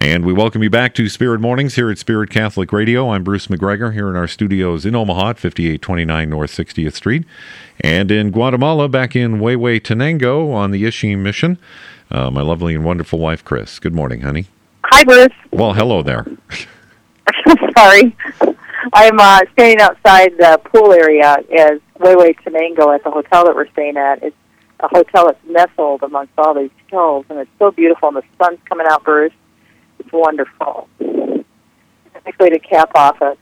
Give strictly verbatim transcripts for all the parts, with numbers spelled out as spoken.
And we welcome you back to Spirit Mornings here at Spirit Catholic Radio. I'm Bruce McGregor here in our studios in Omaha at fifty-eight twenty-nine North sixtieth Street. And in Guatemala, back in Huehuetenango on the Ishim mission, uh, my lovely and wonderful wife, Chris. Good morning, honey. Hi, Bruce. Well, hello there. Sorry. I'm uh, standing outside the pool area as Huehuetenango at the hotel that we're staying at. It's a hotel that's nestled amongst all these hills, and it's so beautiful, and the sun's coming out, Bruce. It's wonderful. It's a nice way to cap off a,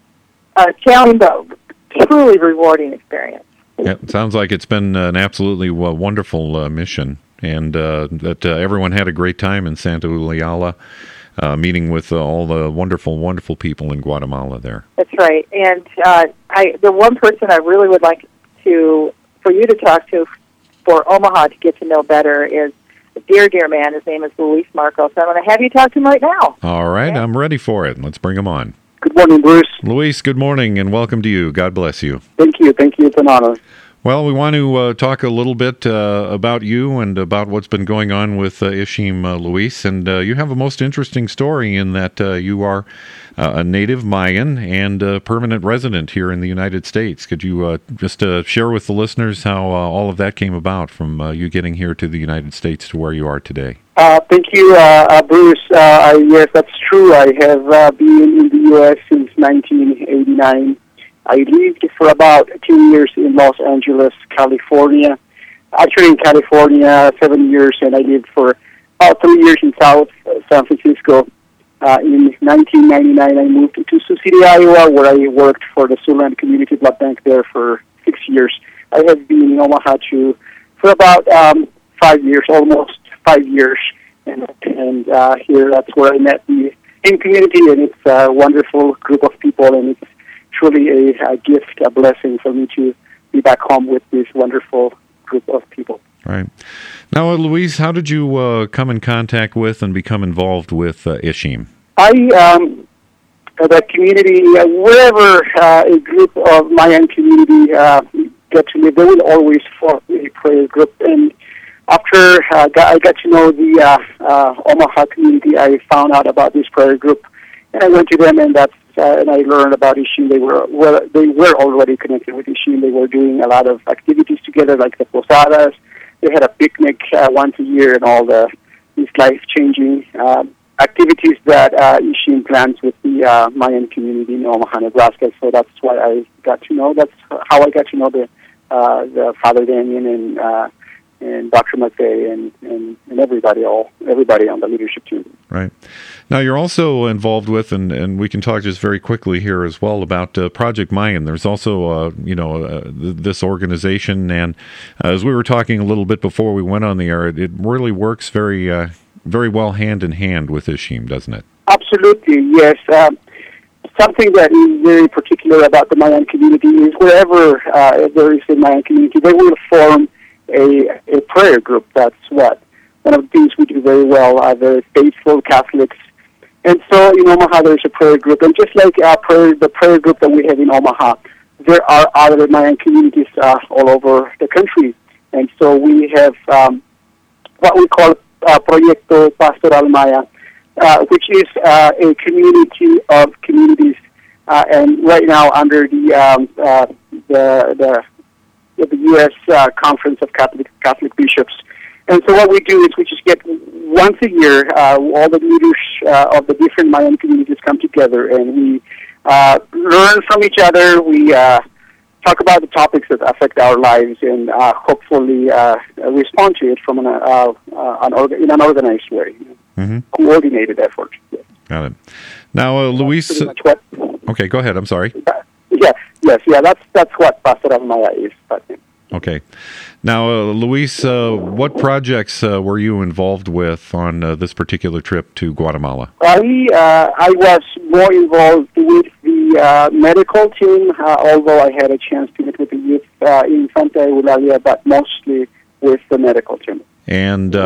a challenging but truly rewarding experience. Yeah, it sounds like it's been an absolutely uh, wonderful uh, mission, and uh, that uh, everyone had a great time in Santa Eulalia, uh, meeting with uh, all the wonderful, wonderful people in Guatemala there. That's right. And uh, I, the one person I really would like to, for you to talk to for Omaha to get to know better is a dear, dear man. His name is Luis Marcos. I'm going to have you talk to him right now. All right, okay? I'm ready for it. Let's bring him on. Good morning, Bruce. Luis, good morning, and welcome to you. God bless you. Thank you. Thank you. It's an honor. Well, we want to uh, talk a little bit uh, about you and about what's been going on with uh, Ishim, uh, Luis. And uh, you have a most interesting story in that uh, you are uh, a native Mayan and a permanent resident here in the United States. Could you uh, just uh, share with the listeners how uh, all of that came about from uh, you getting here to the United States to where you are today? Uh, thank you, uh, uh, Bruce. Uh, I, yes, that's true. I have uh, been in the U S since nineteen eighty-nine. I lived for about two years in Los Angeles, California. Actually, in California, seven years, and I lived for about three years in South uh, San Francisco. Uh, in nineteen ninety-nine, I moved to Sioux City, Iowa, where I worked for the Siouxland Community Blood Bank there for six years. I have been in Omaha too, for about um, five years, almost five years, and, and uh, here that's where I met the in community, and it's a wonderful group of people, and it's truly a, a gift, a blessing for me to be back home with this wonderful group of people. Right. Now, uh, Luis, how did you uh, come in contact with and become involved with uh, Ishim? I, um, the community, uh, wherever uh, a group of Mayan community uh, get to live, they will always form a prayer group. And after uh, I got to know the uh, uh, Omaha community, I found out about this prayer group, and I went to them, and that's Uh, and I learned about Ishim. They were well, they were already connected with Ishim. They were doing a lot of activities together, like the posadas. They had a picnic uh, once a year, and all the these life-changing um, activities that uh, Ishim plans with the uh, Mayan community in Omaha, Nebraska. So that's why I got to know. That's how I got to know the uh, the Father Damien and uh, and Doctor McVeigh and, and, and everybody, all everybody on the leadership team. Right. Now, you're also involved with, and, and we can talk just very quickly here as well about uh, Project Mayan. There's also, uh, you know, uh, th- this organization, and uh, as we were talking a little bit before we went on the air, it, it really works very, uh, very well hand in hand with Ishim, doesn't it? Absolutely, yes. Um, something that is very particular about the Mayan community is wherever uh, there is a Mayan community, they will form a, a prayer group. That's what one of the things we do very well. Uh, the faithful Catholics. And so in Omaha, there's a prayer group. And just like our prayer, the prayer group that we have in Omaha, there are other Mayan communities uh, all over the country. And so we have um, what we call uh, Proyecto Pastoral Maya, uh, which is uh, a community of communities. Uh, and right now under the um, uh, the, the, the U S Uh, Conference of Catholic, Catholic Bishops. And so what we do is we just get once a year, uh, all the leaders uh, of the different Mayan communities come together, and we uh, learn from each other. We uh, talk about the topics that affect our lives, and uh, hopefully uh, respond to it from an, uh, uh, an orga- in an organized way, mm-hmm. coordinated effort. Yeah. Got it. Now, uh, Luis. That's pretty much what, okay, go ahead. I'm sorry. Uh, yeah, yes, yeah. That's that's what Pastoral Maya is. But, Okay. Now, uh, Luis, uh, what projects uh, were you involved with on uh, this particular trip to Guatemala? I uh, I was more involved with the uh, medical team, uh, although I had a chance to meet with the youth uh, in Santa Eulalia, but mostly with the medical team. And uh,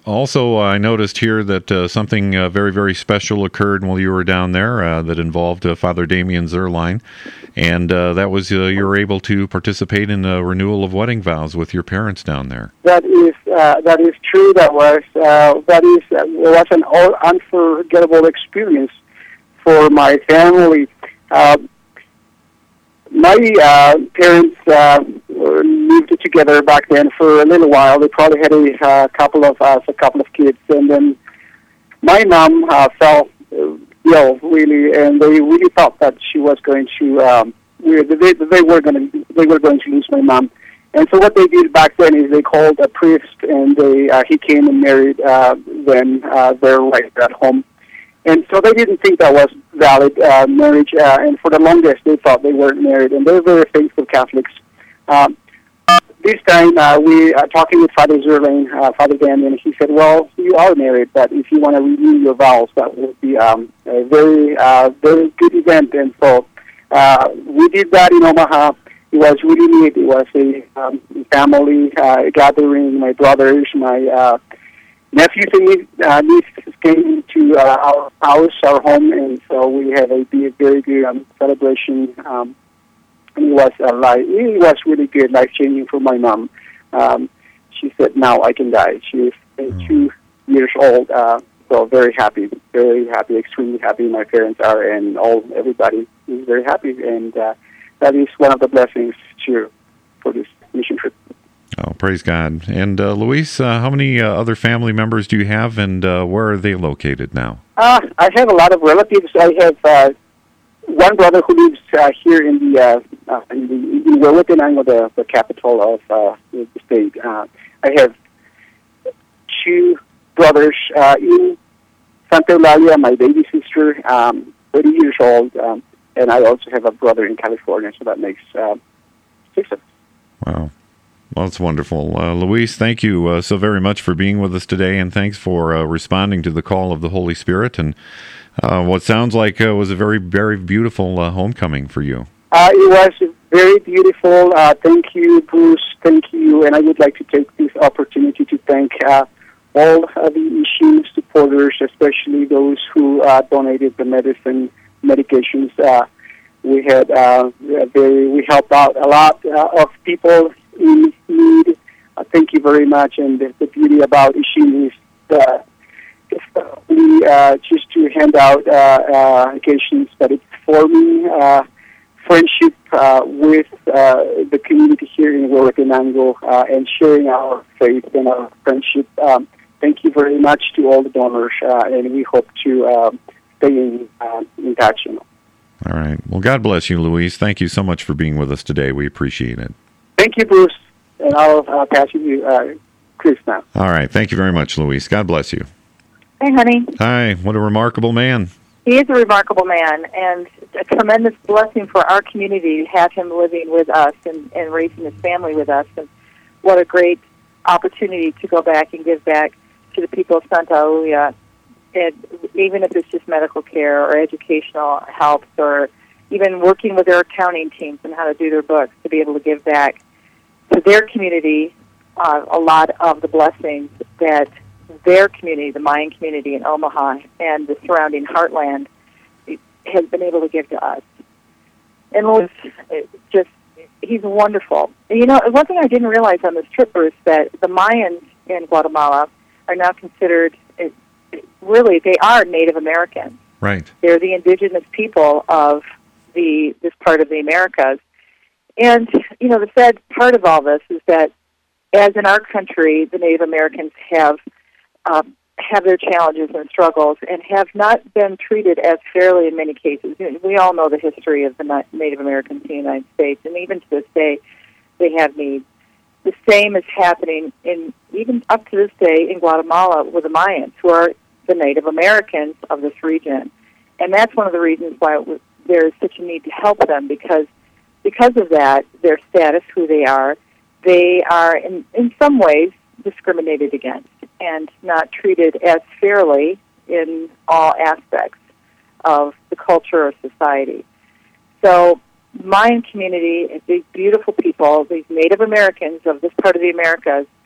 Also, I noticed here that uh, something uh, very, very special occurred while you were down there uh, that involved uh, Father Damien Zerline, and uh, that was uh, you were able to participate in a renewal of wedding vows with your parents down there. That is uh, that is true. That was uh, that is uh, was an unforgettable experience for my family. Uh, my uh, parents uh, lived together back then for a little while. They probably had a uh, couple of us, a couple of kids, and then my mom uh, fell ill, really, and they really thought that she was going to. Um, they, they were going to. They were going to lose my mom. And so what they did back then is they called a priest, and they uh, he came and married uh, them uh, there right at home. And so they didn't think that was valid uh, marriage, uh, and for the longest they thought they weren't married, and they were very faithful Catholics. Um, this time, uh, we are talking with Father Zerline, uh, Father Damien, he said, well, you are married, but if you want to renew your vows, that would be um, a very, uh, very good event. And so uh, we did that in Omaha. It was really neat. It was a um, family uh, gathering. My brothers, my uh, nephews and uh, nieces came to uh, our house, our home, and so we had a very good um, celebration. Um, and it was uh, like it was really good, life changing for my mom. Um, she said, "Now I can die." She is uh, two years old, uh, so very happy, very happy, extremely happy. My parents are, and all everybody is very happy, and. Uh, That is one of the blessings too for this mission trip. Oh, praise God! And uh, Luis, uh, how many uh, other family members do you have, and uh, where are they located now? Uh, I have a lot of relatives. I have uh, one brother who lives uh, here in the uh, uh, in the in Huehuetenango, the, the capital of uh, the state. Uh, I have two brothers uh, in Santa Eulalia, my baby sister, um, thirty years old. Um, And I also have a brother in California, so that makes uh, six of us. Wow. Well, that's wonderful. Uh, Luis, thank you uh, so very much for being with us today, and thanks for uh, responding to the call of the Holy Spirit, and uh, what sounds like uh, was a very, very beautiful uh, homecoming for you. Uh, it was very beautiful. Uh, thank you, Bruce. Thank you. And I would like to take this opportunity to thank uh, all of the Ishim supporters, especially those who uh, donated the medicine medications. Uh, we had uh, very, we helped out a lot uh, of people in need. Uh, thank you very much. And the, the beauty about Ishim is uh, it's not only uh, just to hand out uh, uh, medications, but it's forming uh, friendship uh, with uh, the community here in Huehuetenango uh, and sharing our faith and our friendship. Um, thank you very much to all the donors, uh, and we hope to um, stay in, uh, in touch. You know. All right. Well, God bless you, Luis. Thank you so much for being with us today. We appreciate it. Thank you, Bruce. And I'll uh, pass you to uh, Chris now. All right. Thank you very much, Luis. God bless you. Hey, honey. Hi. What a remarkable man. He is a remarkable man, and a tremendous blessing for our community to have him living with us and, and raising his family with us. And what a great opportunity to go back and give back to the people of Santa Eulalia. And even if it's just medical care or educational help or even working with their accounting teams and how to do their books, to be able to give back to their community uh, a lot of the blessings that their community, the Mayan community in Omaha and the surrounding heartland, has been able to give to us. And Louis, just, he's wonderful. And, you know, one thing I didn't realize on this trip was that the Mayans in Guatemala are now considered really, they are Native Americans. Right. They're the indigenous people of the this part of the Americas. And, you know, the sad part of all this is that, as in our country, the Native Americans have um, have their challenges and struggles and have not been treated as fairly in many cases. We all know the history of the Native Americans in the United States, and even to this day, they have needs. The same is happening in even up to this day in Guatemala with the Mayans, who are the Native Americans of this region. And that's one of the reasons why it was, there is such a need to help them, because because of that, their status, who they are, they are in, in some ways discriminated against and not treated as fairly in all aspects of the culture or society. So Mayan community, these beautiful people, these Native Americans of this part of the Americas,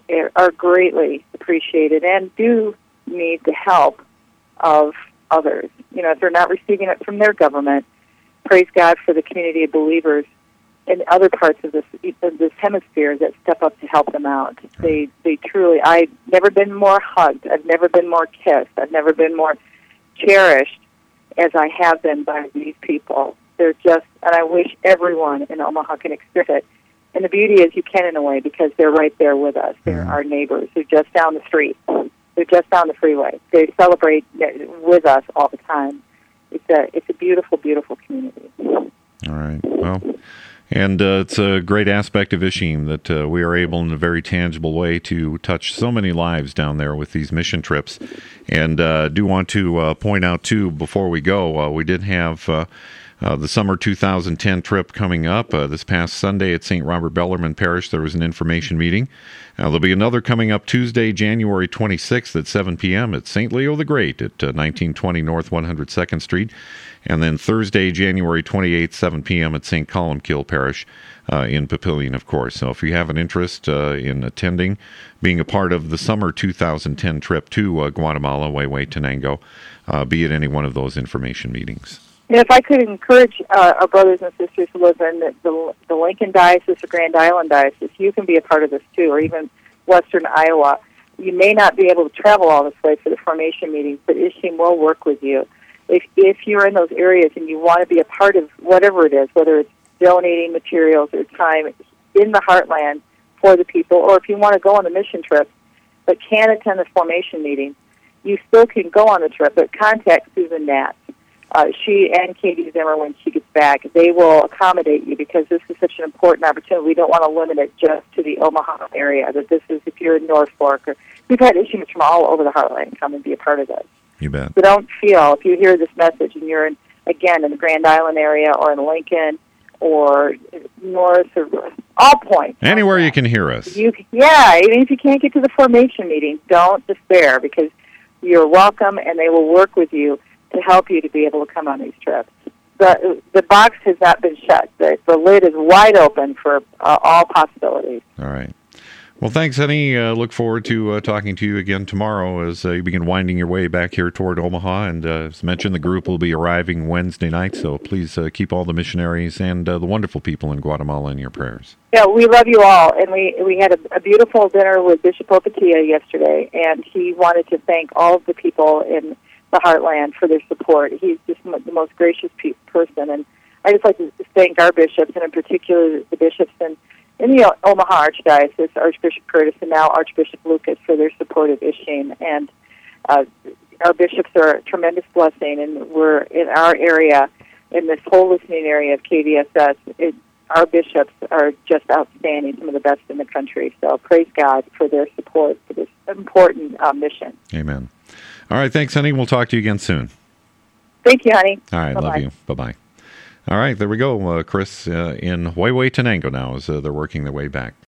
are greatly appreciated and do need the help of others. You know, if they're not receiving it from their government, praise God for the community of believers in other parts of this of this hemisphere that step up to help them out. They they truly, I've never been more hugged. I've never been more kissed. I've never been more cherished as I have been by these people. They're just, and I wish everyone in Omaha can experience it. And the beauty is you can in a way because they're right there with us. They're mm-hmm. our neighbors. They're just down the street. They're just down the freeway. They celebrate with us all the time. It's a it's a beautiful, beautiful community. All right. Well, and uh, it's a great aspect of Ishim that uh, we are able in a very tangible way to touch so many lives down there with these mission trips. And uh, do want to uh, point out, too, before we go, uh, we did have uh, uh, the summer two thousand ten trip coming up. Uh, this past Sunday at Saint Robert Bellarmine Parish, there was an information meeting. Uh, there'll be another coming up Tuesday, January twenty-sixth at seven p.m. at Saint Leo the Great at uh, nineteen twenty North one hundred second Street. And then Thursday, January twenty-eighth, seven p.m. at Saint Columkill Parish uh, in Papillion, of course. So if you have an interest uh, in attending, being a part of the summer two thousand ten trip to uh, Guatemala, Huehue Tenango, uh, be at any one of those information meetings. And if I could encourage uh, our brothers and sisters who live in the, the, the Lincoln Diocese or Grand Island Diocese, you can be a part of this too, or even Western Iowa. You may not be able to travel all this way for the formation meetings, but Ishim will work with you. If if you're in those areas and you want to be a part of whatever it is, whether it's donating materials or time in the heartland for the people, or if you want to go on a mission trip but can't attend the formation meeting, you still can go on the trip, but contact Susan Nat. Uh, she and Katie Zimmer, when she gets back, they will accommodate you because this is such an important opportunity. We don't want to limit it just to the Omaha area. That this is, if you're in North Fork, or we've had issues from all over the heartland come and be a part of this. You bet. So don't feel, if you hear this message and you're, in, again, in the Grand Island area or in Lincoln or North or all points. Anywhere you can hear us. You, yeah, even if you can't get to the formation meeting, don't despair because you're welcome and they will work with you to help you to be able to come on these trips. The the box has not been shut. The, the lid is wide open for uh, all possibilities. All right. Well, thanks, honey. Uh, look forward to uh, talking to you again tomorrow as uh, you begin winding your way back here toward Omaha. And uh, as mentioned, the group will be arriving Wednesday night, so please uh, keep all the missionaries and uh, the wonderful people in Guatemala in your prayers. Yeah, we love you all. And we, we had a, a beautiful dinner with Bishop Opatia yesterday, and he wanted to thank all of the people in the Heartland for their support. He's just the most gracious pe- person. And I just like to thank our bishops, and in particular the bishops in in the Omaha Archdiocese, Archbishop Curtis and now Archbishop Lucas, for their support of Ishim. And uh, our bishops are a tremendous blessing, and we're in our area, in this whole listening area of K V S S, it, our bishops are just outstanding, some of the best in the country. So praise God for their support for this important uh, mission. Amen. All right, thanks, honey. We'll talk to you again soon. Thank you, honey. All right, Bye-bye. Love you. Bye-bye. All right, there we go. Uh, Chris uh, in Huehue Tenango now as uh, they're working their way back.